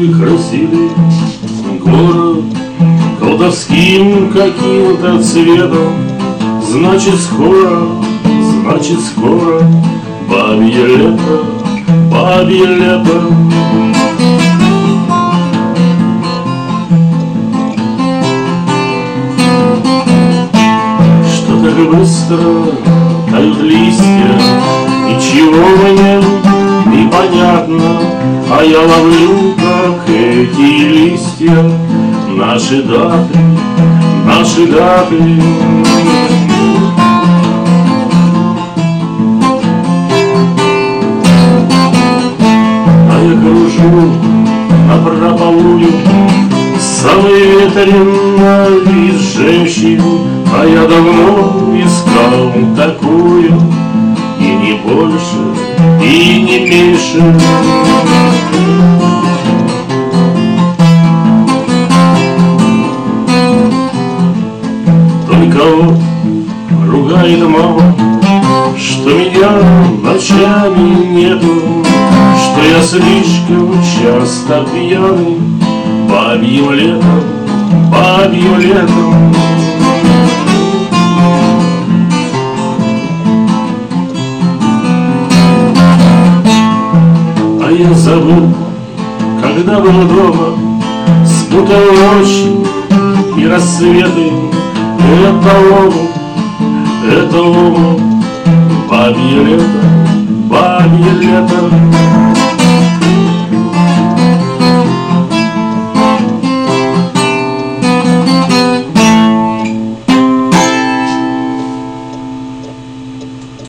выкрасили город колдовским каким-то цветом. Значит, скоро бабье лето, бабье лето. Что так быстро тают листья, ничего мне не понятно, а я ловлю, как эти листья, наши даты, наши даты. Я кружу напропалую, самый ветрено из женщин, а я давно искал такую, и не больше, и не меньше. Только вот ругает мама, что меня ночами нету, что я слишком часто пьяный бабьим летом, бабьим летом. А я забыл, когда был дома, спутал ночи и рассветы. Это лому, бабье лето, бабье лето.